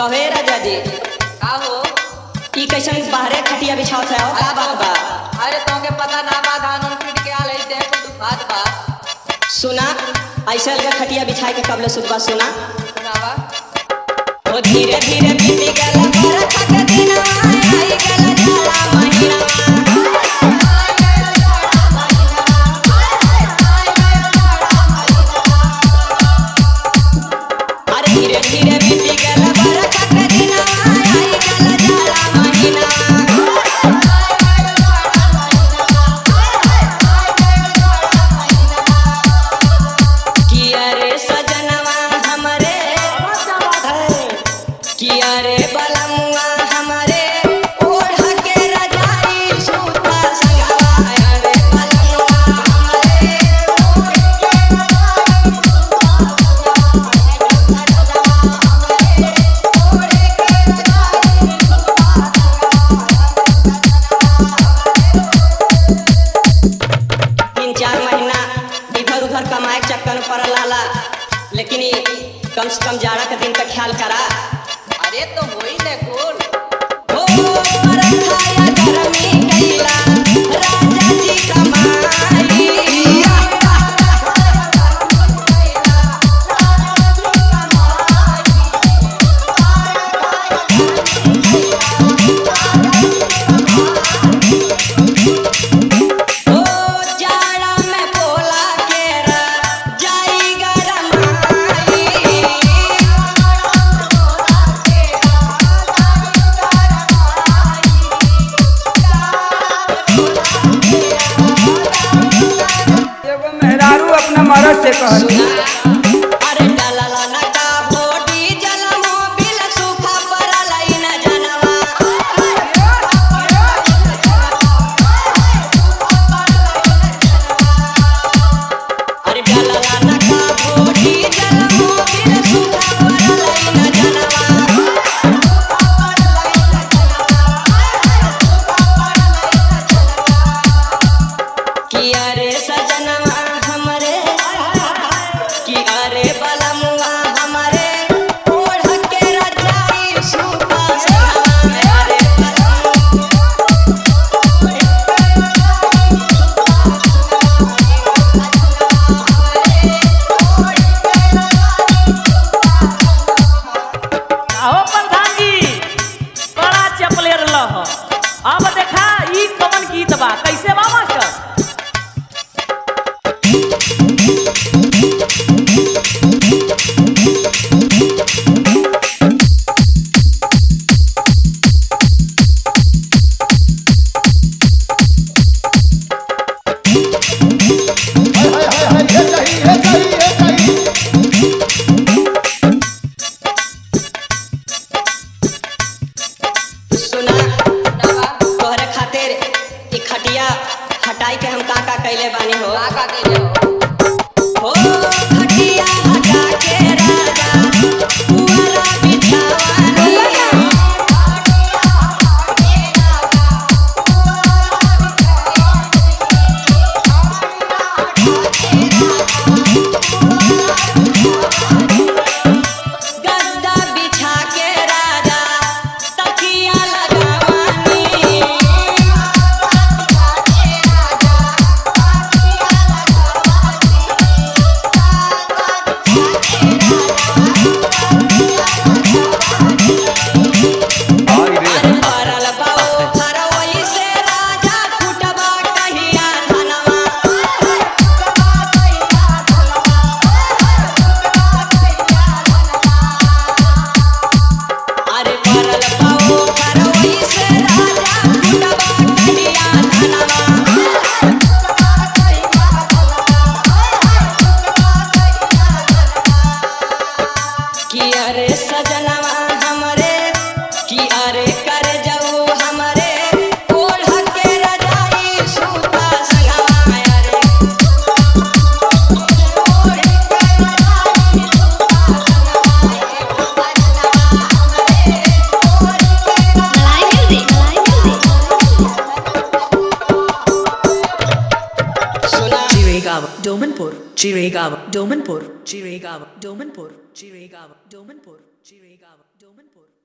कहे राजा जी का हो? ई कैसन बाहरे खटिया बिछाओ थे का बात बा? अरे तोके पता ना बा धान उन पीट के आले दे को दुखात बा। सुना ऐसा लगा खटिया बिछाए के कबले सुबह सुना सुनावा। ओ धीरे धीरे बीती गला बरखा के दिन आई गला जाला महीना धीरे धीरे बीती गला बरखा के दिन आई गला जाला महीना किया रे सजनवा हमरे किया रे बलमुआ हमरे ओढ़ के रजाई सूता संगवा रे बलमुआ हमरे कमाए चक्कर में पड़ल लाला लेकिन कम से कम जाड़ा के दिन का ख्याल करा। अरे तो होई ने गोल हो रखाया गरमी कैला राजा जी कमाई मरद से कहती अरे डलला ना का भोडी जलमो बिल सूखा परलाई न जनवा अरे डलला ना का भोडी जलमो बिल सूखा परलाई न जनवा किया रे सजनवा हमरे अरे बलमुआ हमारे ओढ़ के रजाई सूता संगवा अरे आहो प्रधान जी बड़ा चपले रह अब देखा ई कवन गीत बा कैसे बा मास्टर? सुना तोहरे खातिर ई खटिया हटाई के हम का कैले बानी हो का कइले हो? हो खटिया हटा के राजा पुअरा बिछावानी गद्दा बिछा के राजा तकिया लगावानी Chirigava, Domanpur, Chirigava, Domanpur, Chirigava, Domanpur, Chirigava, Domanpur, Chirigava, Domanpur.